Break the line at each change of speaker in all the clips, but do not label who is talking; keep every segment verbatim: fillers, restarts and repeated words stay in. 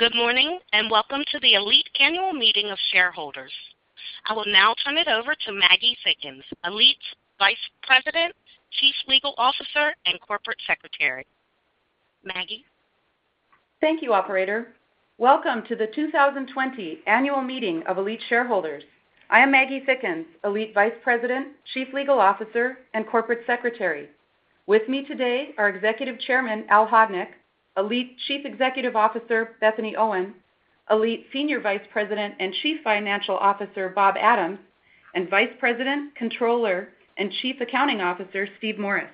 Good morning, and welcome to the ALLETE Annual Meeting of Shareholders. I will now turn it over to Maggie Thickens, ALLETE's Vice President, Chief Legal Officer, and Corporate Secretary. Maggie?
Thank you, Operator. Welcome to the two thousand twenty Annual Meeting of ALLETE Shareholders. I am Maggie Thickens, ALLETE Vice President, Chief Legal Officer, and Corporate Secretary. With me today are Executive Chairman Al Hodnik, ALLETE Chief Executive Officer Bethany Owen, ALLETE Senior Vice President and Chief Financial Officer Bob Adams, and Vice President, Controller, and Chief Accounting Officer Steve Morris.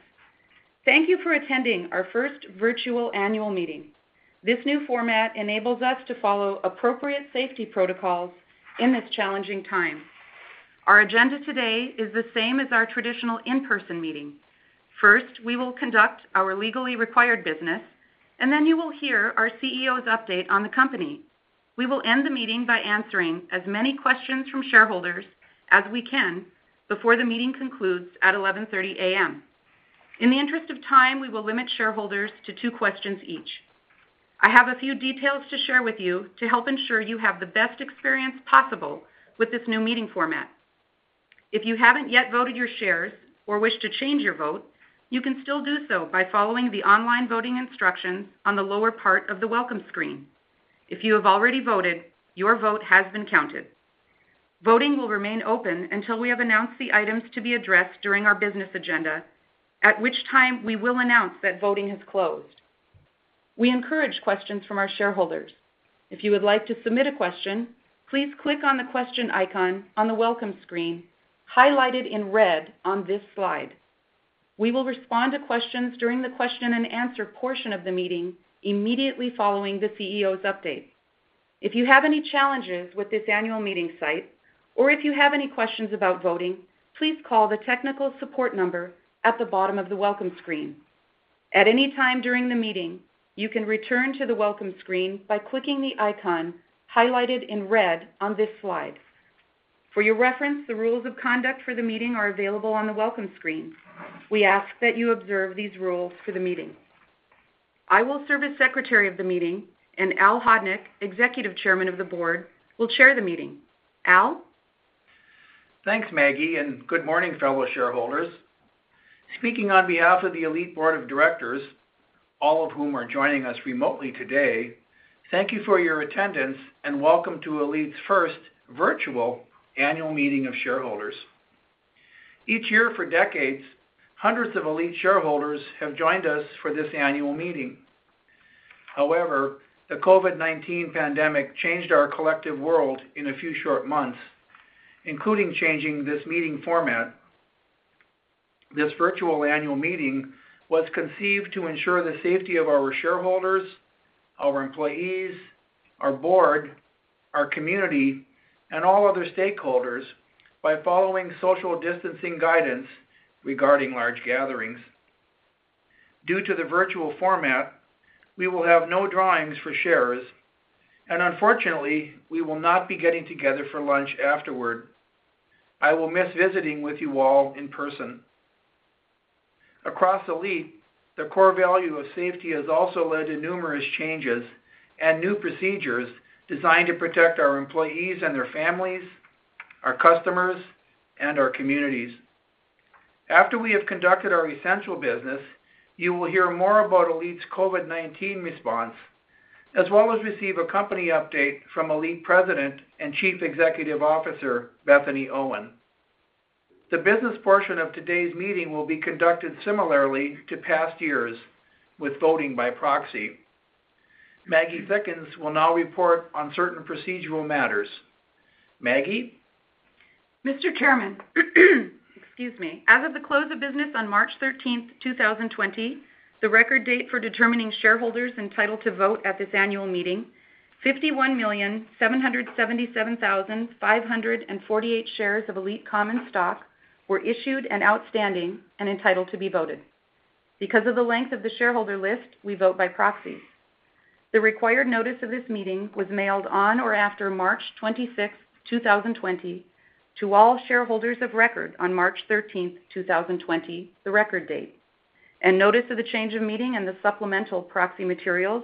Thank you for attending our first virtual annual meeting. This new format enables us to follow appropriate safety protocols in this challenging time. Our agenda today is the same as our traditional in-person meeting. First, we will conduct our legally required business, and then you will hear our C E O's update on the company. We will end the meeting by answering as many questions from shareholders as we can before the meeting concludes at eleven thirty a m In the interest of time, we will limit shareholders to two questions each. I have a few details to share with you to help ensure you have the best experience possible with this new meeting format. If you haven't yet voted your shares or wish to change your vote, you can still do so by following the online voting instructions on the lower part of the welcome screen. If you have already voted, your vote has been counted. Voting will remain open until we have announced the items to be addressed during our business agenda, at which time we will announce that voting has closed. We encourage questions from our shareholders. If you would like to submit a question, please click on the question icon on the welcome screen, highlighted in red on this slide. We will respond to questions during the question and answer portion of the meeting immediately following the C E O's update. If you have any challenges with this annual meeting site, or if you have any questions about voting, please call the technical support number at the bottom of the welcome screen. At any time during the meeting, you can return to the welcome screen by clicking the icon highlighted in red on this slide. For your reference, the rules of conduct for the meeting are available on the welcome screen. We ask that you observe these rules for the meeting. I will serve as Secretary of the meeting, and Al Hodnik, Executive Chairman of the Board, will chair the meeting. Al?
Thanks, Maggie, and good morning, fellow shareholders. Speaking on behalf of the ALLETE Board of Directors, all of whom are joining us remotely today, thank you for your attendance and welcome to ALLETE's first virtual annual meeting of shareholders. Each year for decades, hundreds of ALLETE shareholders have joined us for this annual meeting. However, the COVID nineteen pandemic changed our collective world in a few short months, including changing this meeting format. This virtual annual meeting was conceived to ensure the safety of our shareholders, our employees, our board, our community, and all other stakeholders by following social distancing guidance regarding large gatherings. Due to the virtual format, we will have no drawings for shares, and unfortunately, we will not be getting together for lunch afterward. I will miss visiting with you all in person. Across ALLETE, the core value of safety has also led to numerous changes and new procedures designed to protect our employees and their families, our customers, and our communities. After we have conducted our essential business, you will hear more about ALLETE's COVID nineteen response, as well as receive a company update from ALLETE President and Chief Executive Officer Bethany Owen. The business portion of today's meeting will be conducted similarly to past years, with voting by proxy. Maggie Thickens will now report on certain procedural matters. Maggie?
Mister Chairman, excuse me, as of the close of business on March thirteenth, two thousand twenty, the record date for determining shareholders entitled to vote at this annual meeting, fifty-one million, seven hundred seventy-seven thousand, five hundred forty-eight shares of ALLETE common stock were issued and outstanding and entitled to be voted. Because of the length of the shareholder list, we vote by proxy. The required notice of this meeting was mailed on or after March twenty-sixth, two thousand twenty, to all shareholders of record on March thirteenth, two thousand twenty, the record date. And notice of the change of meeting and the supplemental proxy materials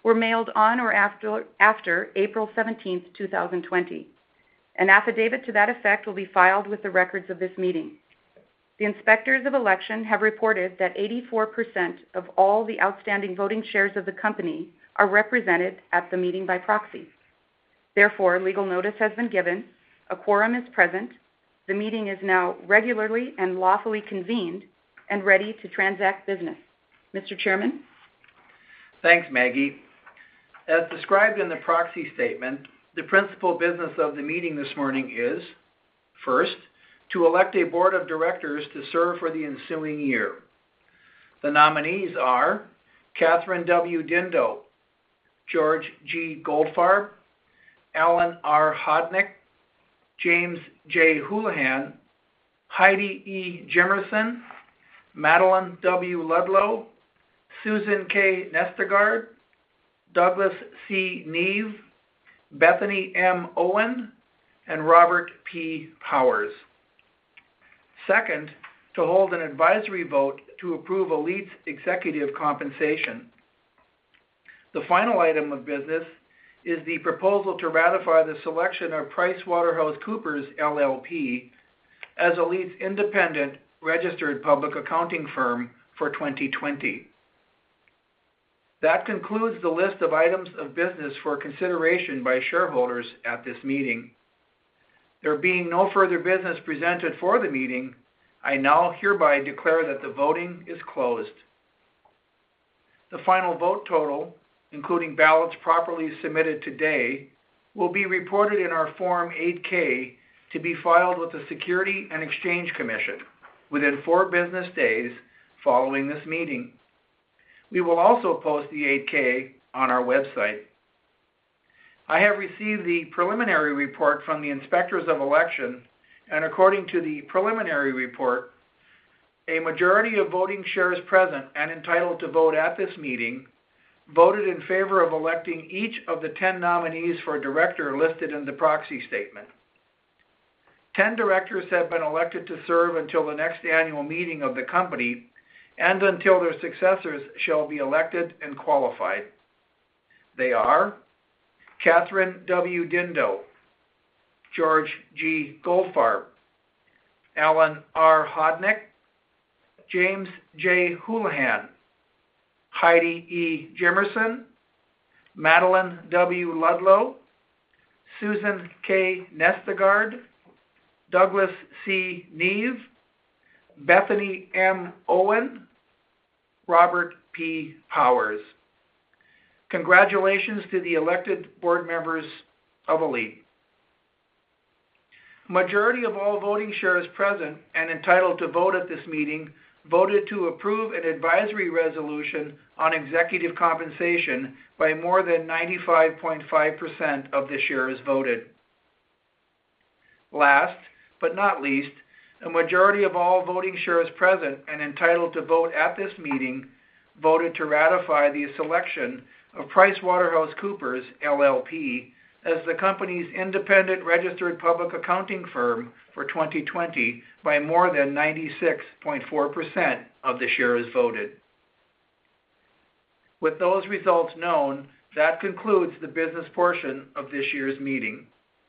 were mailed on or after, after April seventeenth, two thousand twenty. An affidavit to that effect will be filed with the records of this meeting. The inspectors of election have reported that eighty-four percent of all the outstanding voting shares of the company are represented at the meeting by proxy. Therefore, legal notice has been given, a quorum is present, the meeting is now regularly and lawfully convened and ready to transact business. Mister Chairman?
Thanks, Maggie. As described in the proxy statement, the principal business of the meeting this morning is, first, to elect a board of directors to serve for the ensuing year. The nominees are Catherine W. Dindo, George G. Goldfarb, Alan R. Hodnick, James J. Houlihan, Heidi E. Jimerson, Madeline W. Ludlow, Susan K. Nestegard, Douglas C. Neve, Bethany M. Owen, and Robert P. Powers. Second, to hold an advisory vote to approve ALLETE's executive compensation. The final item of business is the proposal to ratify the selection of PricewaterhouseCoopers L L P as ALLETE's independent registered public accounting firm for twenty twenty. That concludes the list of items of business for consideration by shareholders at this meeting. There being no further business presented for the meeting, I now hereby declare that the voting is closed. The final vote total, including ballots properly submitted today, will be reported in our Form eight K to be filed with the Securities and Exchange Commission within four business days following this meeting. We will also post the eight K on our website. I have received the preliminary report from the inspectors of election, and according to the preliminary report, a majority of voting shares present and entitled to vote at this meeting voted in favor of electing each of the ten nominees for director listed in the proxy statement. Ten directors have been elected to serve until the next annual meeting of the company and until their successors shall be elected and qualified. They are Catherine W. Dindo, George G. Goldfarb, Alan R. Hodnick, James J. Houlihan, Heidi E. Jimerson, Madeline W. Ludlow, Susan K. Nestegard, Douglas C. Neve, Bethany M. Owen, Robert P. Powers. Congratulations to the elected board members of ALLETE. A majority of all voting shares present and entitled to vote at this meeting voted to approve an advisory resolution on executive compensation by more than ninety-five point five percent of the shares voted. Last, but not least, a majority of all voting shares present and entitled to vote at this meeting voted to ratify the selection of PricewaterhouseCoopers L L P as the company's independent registered public accounting firm for twenty twenty by more than ninety-six point four percent of the shares voted. With those results known, that concludes the business portion of this year's meeting.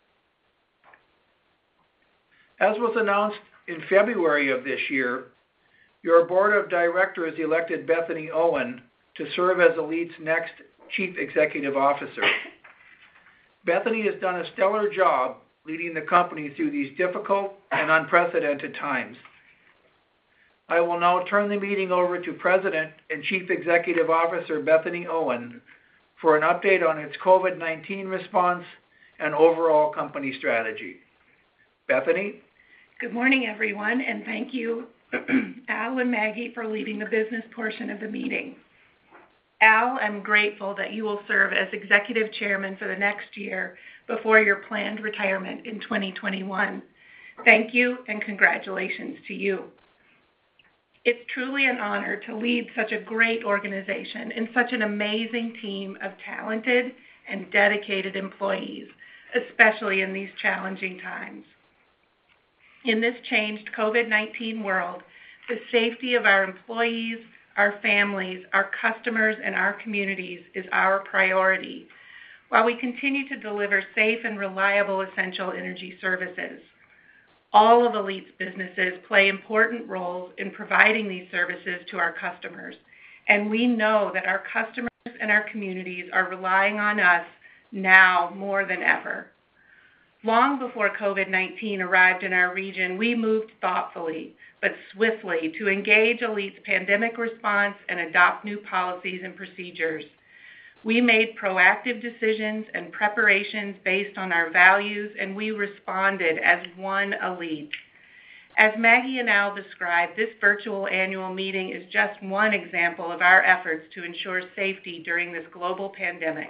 As was announced in February of this year, your board of directors elected Bethany Owen to serve as ALLETE's next Chief Executive Officer. Bethany has done a stellar job leading the company through these difficult and unprecedented times. I will now turn the meeting over to President and Chief Executive Officer Bethany Owen for an update on its COVID nineteen response and overall company strategy. Bethany?
Good morning, everyone, and thank you, Al and Maggie, for leading the business portion of the meeting. Al, I'm grateful that you will serve as Executive Chairman for the next year before your planned retirement in twenty twenty-one. Thank you and congratulations to you. It's truly an honor to lead such a great organization and such an amazing team of talented and dedicated employees, especially in these challenging times. In this changed COVID nineteen world, the safety of our employees, our families, our customers, and our communities is our priority, while we continue to deliver safe and reliable essential energy services. All of ALLETE's businesses play important roles in providing these services to our customers, and we know that our customers and our communities are relying on us now more than ever. Long before COVID nineteen arrived in our region, we moved thoughtfully but swiftly to engage ALLETE's pandemic response and adopt new policies and procedures. We made proactive decisions and preparations based on our values, and we responded as one ALLETE. As Maggie and Al described, this virtual annual meeting is just one example of our efforts to ensure safety during this global pandemic.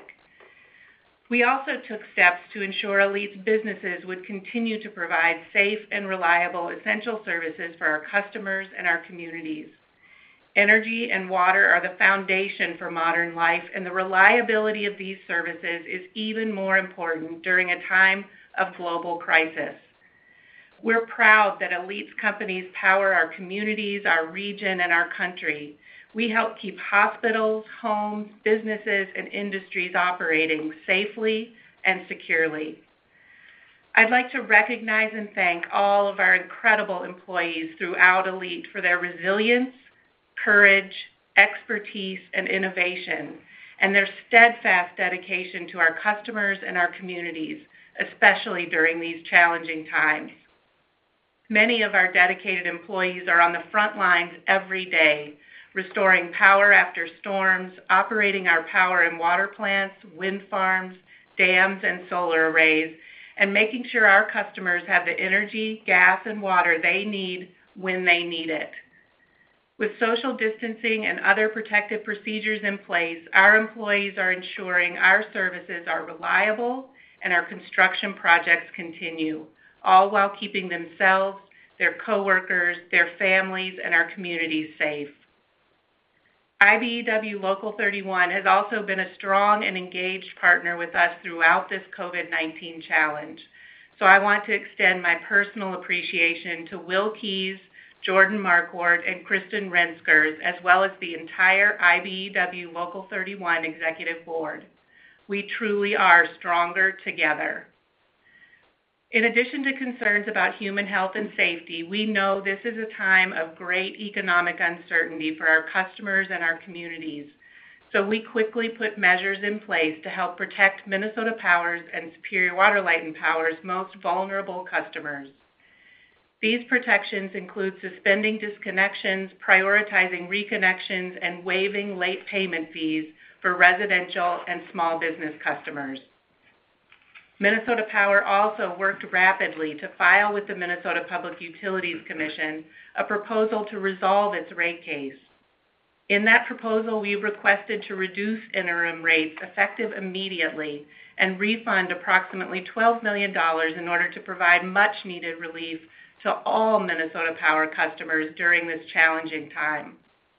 We also took steps to ensure ALLETE's businesses would continue to provide safe and reliable essential services for our customers and our communities. Energy and water are the foundation for modern life, and the reliability of these services is even more important during a time of global crisis. We're proud that ALLETE's companies power our communities, our region, and our country. We help keep hospitals, homes, businesses, and industries operating safely and securely. I'd like to recognize and thank all of our incredible employees throughout ALLETE for their resilience, courage, expertise, and innovation, and their steadfast dedication to our customers and our communities, especially during these challenging times. Many of our dedicated employees are on the front lines every day, restoring power after storms, operating our power and water plants, wind farms, dams, and solar arrays, and making sure our customers have the energy, gas, and water they need when they need it. With social distancing and other protective procedures in place, our employees are ensuring our services are reliable and our construction projects continue, all while keeping themselves, their coworkers, their families, and our communities safe. I B E W Local thirty-one has also been a strong and engaged partner with us throughout this COVID nineteen challenge. So I want to extend my personal appreciation to Will Keys, Jordan Marquardt, and Kristen Renskers, as well as the entire I B E W Local thirty-one Executive Board. We truly are stronger together. In addition to concerns about human health and safety, we know this is a time of great economic uncertainty for our customers and our communities. So we quickly put measures in place to help protect Minnesota Power's and Superior Water, Light and Power's most vulnerable customers. These protections include suspending disconnections, prioritizing reconnections, and waiving late payment fees for residential and small business customers. Minnesota Power also worked rapidly to file with the Minnesota Public Utilities Commission a proposal to resolve its rate case. In that proposal, we requested to reduce interim rates effective immediately and refund approximately twelve million dollars in order to provide much-needed relief to all Minnesota Power customers during this challenging time.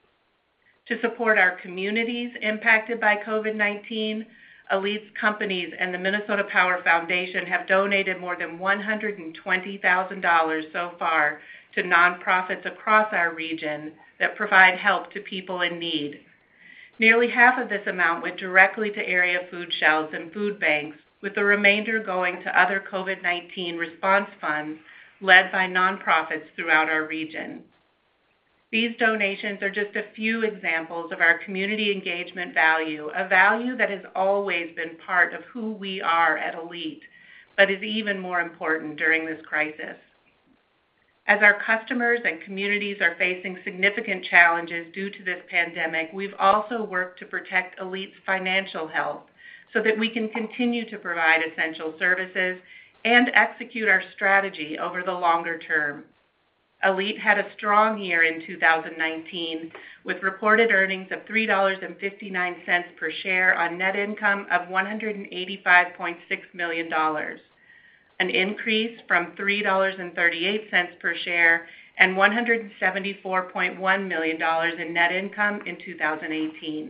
To support our communities impacted by COVID nineteen, ALLETE's companies and the Minnesota Power Foundation have donated more than one hundred twenty thousand dollars so far to nonprofits across our region that provide help to people in need. Nearly half of this amount went directly to area food shelves and food banks, with the remainder going to other COVID nineteen response funds led by nonprofits throughout our region. These donations are just a few examples of our community engagement value, a value that has always been part of who we are at ALLETE, but is even more important during this crisis. As our customers and communities are facing significant challenges due to this pandemic, we've also worked to protect ALLETE's financial health so that we can continue to provide essential services and execute our strategy over the longer term. ALLETE had a strong year in two thousand nineteen with reported earnings of three dollars and fifty-nine cents per share on net income of one hundred eighty-five point six million dollars, an increase from three dollars and thirty-eight cents per share and one hundred seventy-four point one million dollars in net income in two thousand eighteen.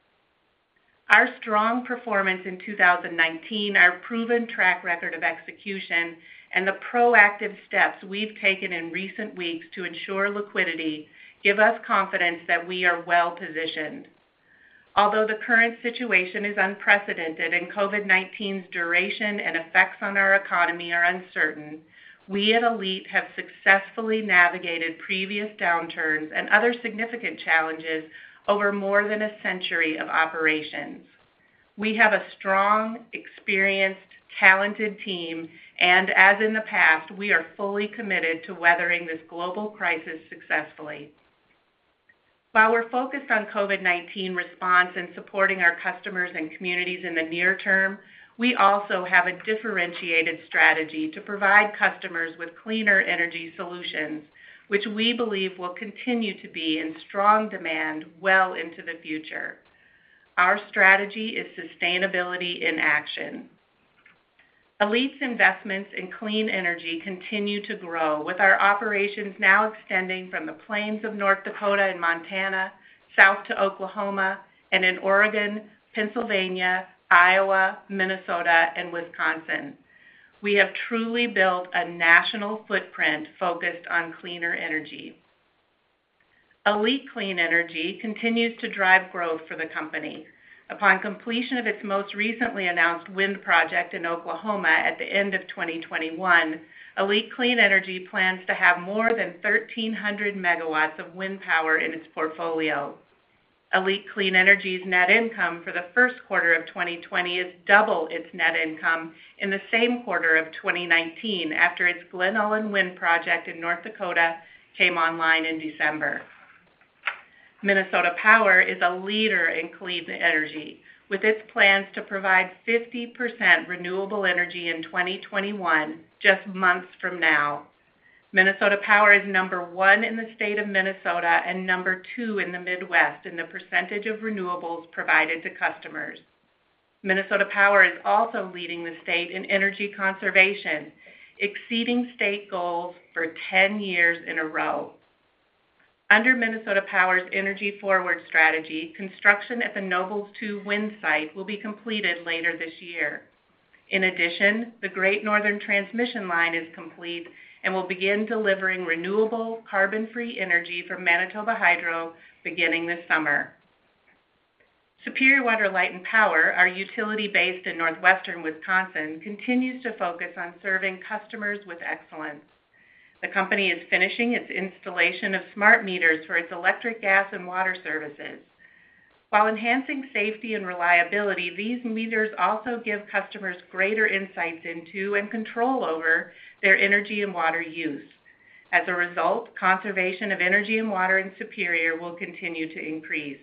Our strong performance in two thousand nineteen, our proven track record of execution, and the proactive steps we've taken in recent weeks to ensure liquidity give us confidence that we are well positioned. Although the current situation is unprecedented and COVID nineteen's duration and effects on our economy are uncertain, we at ALLETE have successfully navigated previous downturns and other significant challenges over more than a century of operations. We have a strong, experienced, talented team, and as in the past, we are fully committed to weathering this global crisis successfully. While we're focused on COVID nineteen response and supporting our customers and communities in the near term, we also have a differentiated strategy to provide customers with cleaner energy solutions, which we believe will continue to be in strong demand well into the future. Our strategy is sustainability in action. ALLETE's investments in clean energy continue to grow, with our operations now extending from the plains of North Dakota and Montana, south to Oklahoma, and in Oregon, Pennsylvania, Iowa, Minnesota, and Wisconsin. We have truly built a national footprint focused on cleaner energy. ALLETE Clean Energy continues to drive growth for the company. Upon completion of its most recently announced wind project in Oklahoma at the end of twenty twenty-one, ALLETE Clean Energy plans to have more than thirteen hundred megawatts of wind power in its portfolio. ALLETE Clean Energy's net income for the first quarter of twenty twenty is double its net income in the same quarter of twenty nineteen after its Glen Ullin wind project in North Dakota came online in December. Minnesota Power is a leader in clean energy, with its plans to provide fifty percent renewable energy in twenty twenty-one, just months from now. Minnesota Power is number one in the state of Minnesota and number two in the Midwest in the percentage of renewables provided to customers. Minnesota Power is also leading the state in energy conservation, exceeding state goals for ten years in a row. Under Minnesota Power's Energy Forward strategy, construction at the Nobles two wind site will be completed later this year. In addition, the Great Northern Transmission Line is complete and will begin delivering renewable, carbon-free energy from Manitoba Hydro beginning this summer. Superior Water, Light and Power, our utility based in northwestern Wisconsin, continues to focus on serving customers with excellence. The company is finishing its installation of smart meters for its electric, gas, and water services. While enhancing safety and reliability, these meters also give customers greater insights into and control over their energy and water use. As a result, conservation of energy and water in Superior will continue to increase.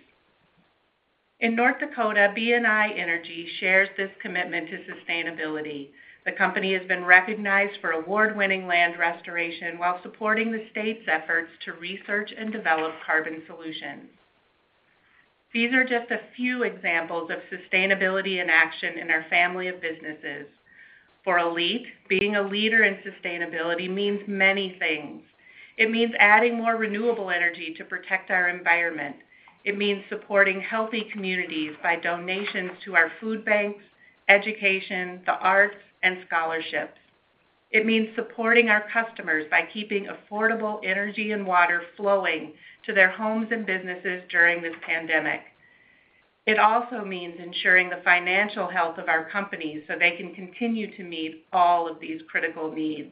In North Dakota, B and I Energy shares this commitment to sustainability. The company has been recognized for award-winning land restoration while supporting the state's efforts to research and develop carbon solutions. These are just a few examples of sustainability in action in our family of businesses. For ALLETE, being a leader in sustainability means many things. It means adding more renewable energy to protect our environment. It means supporting healthy communities by donations to our food banks, education, the arts, and scholarships. It means supporting our customers by keeping affordable energy and water flowing to their homes and businesses during this pandemic. It also means ensuring the financial health of our companies so they can continue to meet all of these critical needs.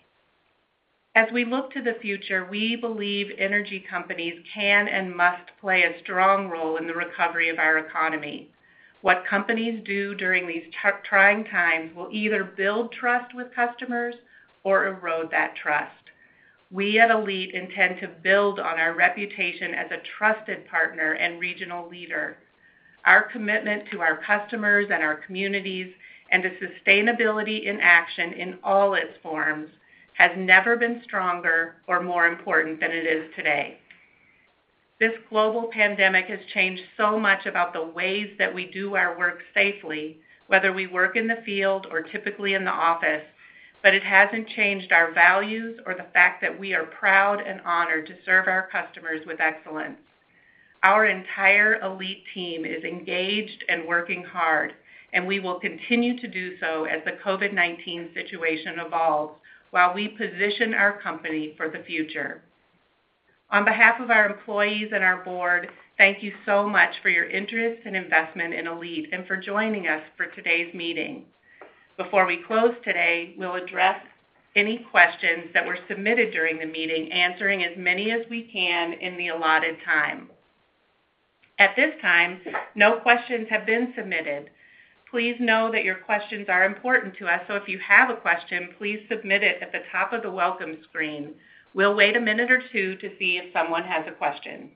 As we look to the future, we believe energy companies can and must play a strong role in the recovery of our economy. What companies do during these t- trying times will either build trust with customers or erode that trust. We at ALLETE intend to build on our reputation as a trusted partner and regional leader. Our commitment to our customers and our communities and to sustainability in action in all its forms has never been stronger or more important than it is today. This global pandemic has changed so much about the ways that we do our work safely, whether we work in the field or typically in the office, but it hasn't changed our values or the fact that we are proud and honored to serve our customers with excellence. Our entire ALLETE team is engaged and working hard, and we will continue to do so as the COVID nineteen situation evolves while we position our company for the future. On behalf of our employees and our board, thank you so much for your interest and investment in Elite and for joining us for today's meeting. Before we close today, we'll address any questions that were submitted during the meeting, answering as many as we can in the allotted time. At this time, no questions have been submitted. Please know that your questions are important to us, so if you have a question, please submit it at the top of the welcome screen. We'll wait a minute or two to see if someone has a question.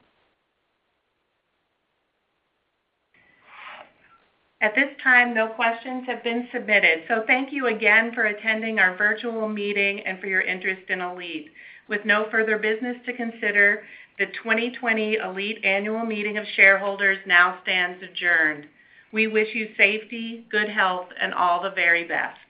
At this time, no questions have been submitted, so thank you again for attending our virtual meeting and for your interest in Elite. With no further business to consider, the twenty twenty Elite Annual Meeting of Shareholders now stands adjourned. We wish you safety, good health, and all the very best.